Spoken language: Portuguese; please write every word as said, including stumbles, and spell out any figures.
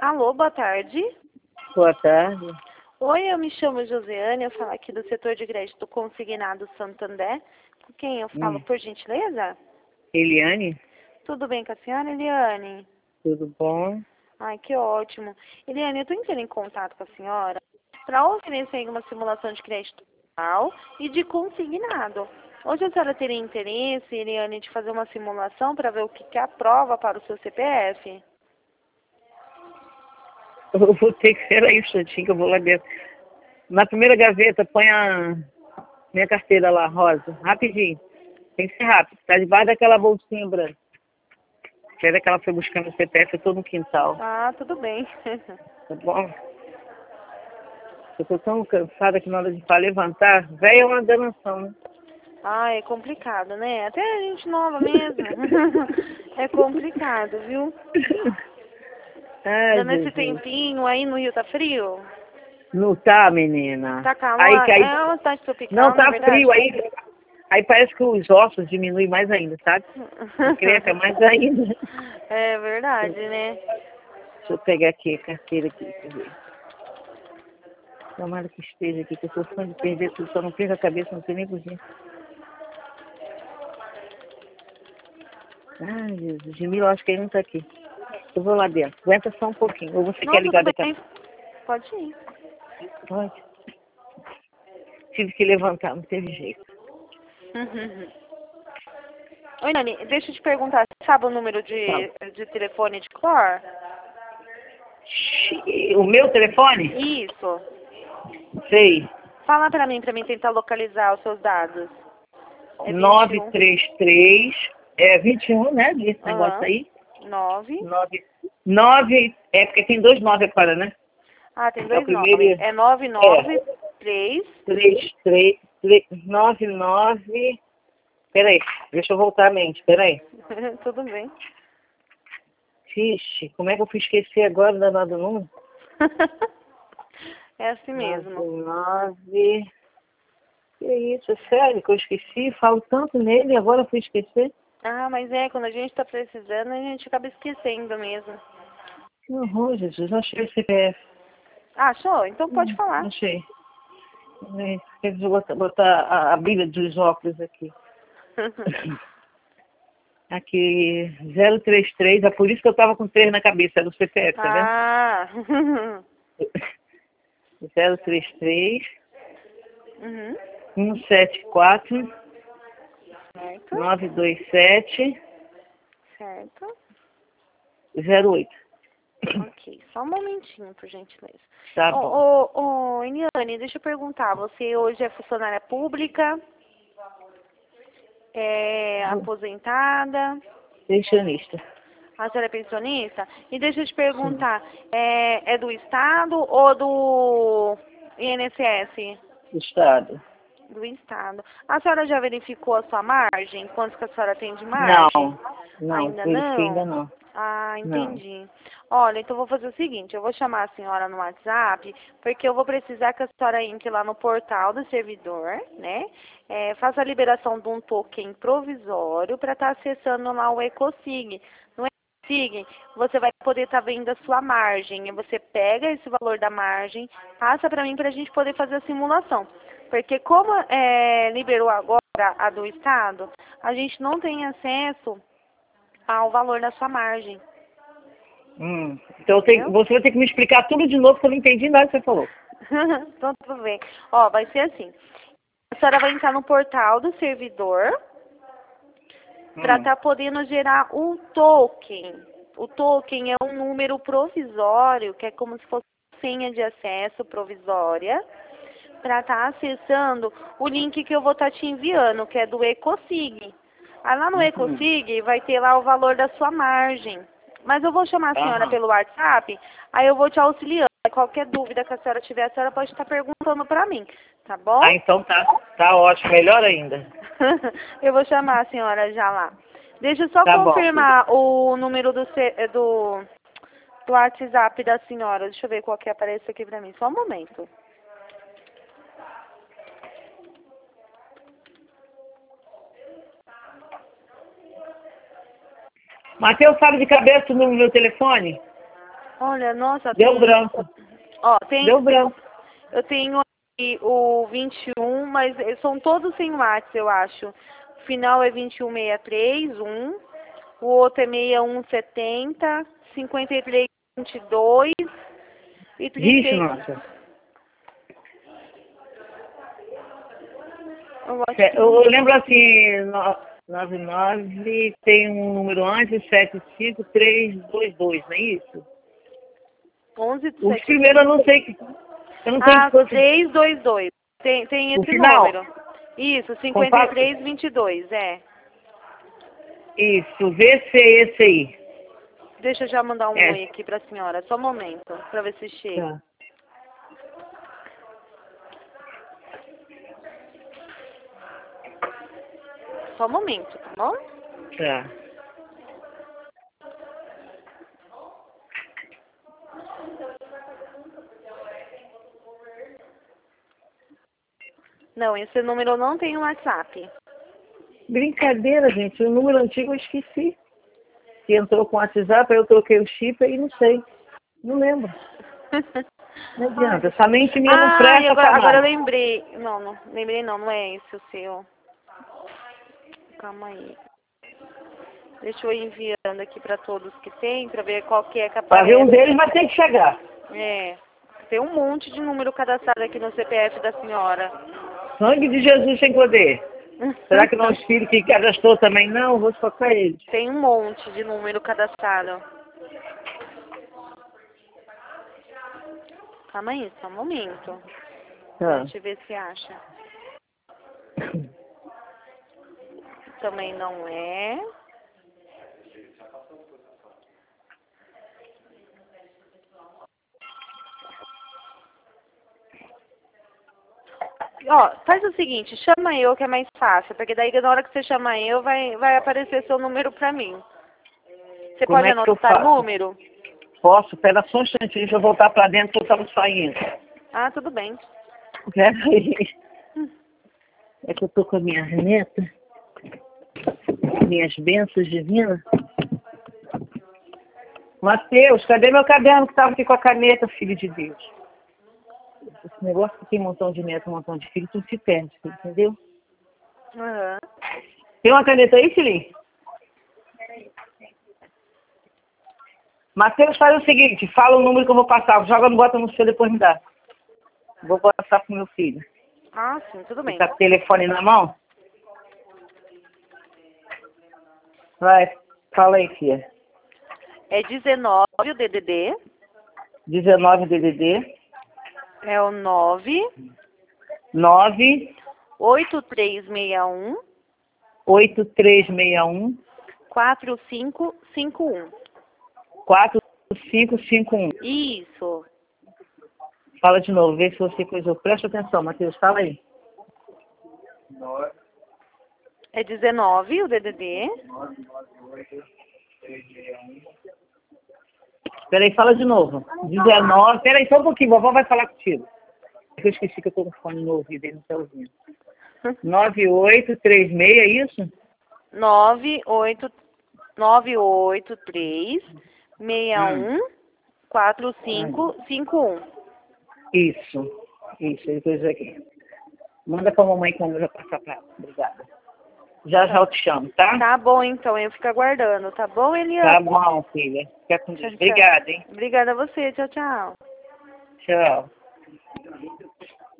Alô, boa tarde. Boa tarde. Oi, eu me chamo Josiane, eu falo aqui do setor de crédito consignado Santander. Com quem eu falo, Hum. por gentileza? Eliane, Tudo bem com a senhora, Eliane? tudo bom? Ai, que ótimo. Eliane, eu estou entrando em contato com a senhora para oferecer uma simulação de crédito pessoal e de consignado. Hoje a senhora teria interesse, Eliane, de fazer uma simulação para ver o que, que aprova para o seu C P F? Eu vou ter que ser aí um instantinho que eu vou lá dentro. Na primeira gaveta, põe a minha carteira lá, rosa. Rapidinho. Tem que ser rápido. Tá debaixo daquela bolsinha branca. Espera que ela foi buscando o C P F, eu tô no quintal. Ah, tudo bem. Tá bom? Eu tô tão cansada que na hora de pra levantar, velho é uma danação, né? Ah, é complicado, né? Até a gente nova mesmo. É complicado, viu? Ai, Dando esse Jesus. tempinho aí no Rio tá frio? Não tá, menina. Tá calor? Aí que aí. É uma cidade Não, tropical, não é tá verdade? frio aí. Aí parece que os ossos diminuem mais ainda, sabe? Encrenca mais ainda. É verdade, né? Deixa eu pegar aqui a carteira aqui, quer ver. Tomara que esteja aqui, que eu sou fã de perder tudo, só não perco a cabeça, não sei nem porquê. Ai, Jesus, Jamila, eu acho que ele não tá aqui. Eu vou lá dentro. Aguenta só um pouquinho. Ou você Não, quer tudo ligar daqui a bem. pouco? Pode ir. Pode. Tive que levantar, não teve jeito. Uhum. Oi, Nani, deixa eu te perguntar, você sabe o número Fala. de, de telefone de Clor? Xi, O meu telefone? Isso. Sei. Fala pra mim, pra mim tentar localizar os seus dados. É vinte e nove um. três três é vinte e um, né? Esse negócio Aham. aí. Nove. Nove. Nove. É porque tem dois nove agora, né? Ah, tem É o dois nove. primeiro. É nove nove É. três. Três, três, três, nove, nove. Peraí, deixa eu voltar a mente, peraí. Tudo bem. Vixe, como é que eu fui esquecer agora da nada número? É assim Nove, mesmo. nove. Que isso, é sério que eu esqueci? Falo tanto nele e agora eu fui esquecer? Ah, mas é, quando a gente tá precisando, a gente acaba esquecendo mesmo. Que horror, Jesus, achei o C P F. Ah, achou? Então pode Hum, falar. achei. É, quer dizer, botar, botar a, a Bíblia dos óculos aqui. Aqui, zero três três, é por isso que eu tava com três na cabeça, era o C P F, tá vendo? Ah. zero três três, Uhum. um sete quatro, Certo. nove dois sete, Certo. zero oito. Ok, só um momentinho, por gentileza. Tá Ô, bom. ô, ô, Iniane, deixa eu perguntar, você hoje é funcionária pública? É aposentada? Pensionista. A senhora é pensionista? E deixa eu te perguntar, é, é do Estado ou do I N S S? Estado. Do Estado. A senhora já verificou a sua margem? Quanto que a senhora tem de margem? Não. Não, Ainda verifiquei ainda não? não. Ah, Não. entendi. Olha, então eu vou fazer o seguinte, eu vou chamar a senhora no WhatsApp, porque eu vou precisar que a senhora entre lá no portal do servidor, né? É, faça a liberação de um token provisório para estar acessando lá o EcoSig. No EcoSig, você vai poder estar vendo a sua margem. E você pega esse valor da margem, passa para mim para a gente poder fazer a simulação. Porque como é, liberou agora a do Estado, a gente não tem acesso ao valor da sua margem. Hum. Então eu tenho, Entendeu? você vai ter que me explicar tudo de novo, que eu não entendi nada que você falou. Então, tudo bem. Ó, vai ser assim. A senhora vai entrar no portal do servidor para Hum. estar podendo gerar um token. O token é um número provisório, que é como se fosse senha de acesso provisória, para estar acessando o link que eu vou estar te enviando, que é do EcoSig. Aí lá no Uhum. EcoSig vai ter lá o valor da sua margem. Mas eu vou chamar a senhora Aham. pelo WhatsApp, aí eu vou te auxiliando. Qualquer dúvida que a senhora tiver, a senhora pode estar perguntando para mim, tá bom? Ah, então tá. Tá ótimo, melhor ainda. Eu vou chamar a senhora já lá. Deixa eu só Tá bom. confirmar o número do, ce- do, do WhatsApp da senhora. Deixa eu ver qual que aparece aqui pra mim. Só um momento. Matheus, sabe de cabeça o número do meu telefone? Olha, nossa, Deu tem... branco. Ó, tem... Deu branco. Eu tenho aqui o vinte e um, mas são todos sem WhatsApp, eu acho. O final é vinte e um sessenta e três, um. O outro é sessenta e um setenta, cinquenta e três vinte e dois e trinta. Vixe, nossa. Eu acho É, que Eu, não. eu lembro assim, no- nove nove tem um número antes, sete cinco três dois dois, não é isso? onze, Os sete. primeiros eu não sei, que- eu não sei Ah, que fosse três dois dois. Tem, tem o esse final. número. Isso, Com cinquenta e quatro, três vinte e dois, é. isso, vê se é esse aí. Deixa eu já mandar um É, oi aqui pra senhora. Só um momento, pra ver se chega. tá, Só um momento, tá bom? tá. Não, esse número não tem WhatsApp. Brincadeira, gente, o número antigo eu esqueci. Que entrou com o WhatsApp, aí eu troquei o chip aí não sei. Não lembro. Não adianta, essa mente minha não Ah, e presta agora, pra agora eu nada. lembrei. Não, não, lembrei não, não é esse o seu. Calma aí. Deixa eu ir enviando aqui pra todos que tem, pra ver qual que é que Pra ver um aparece. deles vai ter que chegar. É, tem um monte de número cadastrado aqui no C P F da senhora. Sangue de Jesus sem poder. Será que não os filhos que cadastrou também não? Vou focar eles. Tem um monte de número cadastrado. Calma aí, só um momento. Tá. Deixa eu ver se acha. Também não é. Ó, faz o seguinte, chama eu que é mais fácil, porque daí na hora que você chamar eu, vai, vai aparecer seu número pra mim. Você Como pode é que eu anotar o faço? número? Posso? Pera só um instantinho, deixa eu voltar pra dentro que eu tava saindo. Ah, tudo bem. Pera aí. É que eu tô com a minha neta, minhas bênçãos divinas. Mateus, cadê meu caderno que tava aqui com a caneta, filho de Deus? Esse negócio que tem um montão de neto, um montão de filho, tudo se perde, entendeu? Aham. Tem uma caneta aí, filhinho? Mateus, faz o seguinte, fala o número que eu vou passar, joga no bota no seu, depois me dá. Vou passar pro meu filho. Ah, sim, tudo Ele bem. tá com o telefone na mão? Vai, fala aí, filha. É dezenove o D D D. dezenove D D D. É o nove nove oito três seis um oito três seis um quatro cinco cinco um. quatro cinco cinco um. Isso. Fala de novo, vê se você coisou. Presta atenção, Matheus, fala aí. É dezenove o D D D. Peraí, fala de novo. dezenove. Peraí, só um pouquinho, vovó vai falar contigo. Eu esqueci que eu tô com fone no ouvido, ele não tá ouvindo. nove oito três seis, é isso? nove oito nove oito três seis Hum. um quatro cinco cinco um. Isso. Isso, ele fez aqui. Manda pra mamãe quando eu já passar pra ela. Obrigada. Já já eu te chamo, tá? Tá bom, então, eu fico aguardando, tá bom, Tá Eliana? bom, filha. Fica com Deus. Tchau, tchau. Obrigada, hein? Obrigada a você, tchau, tchau. Tchau.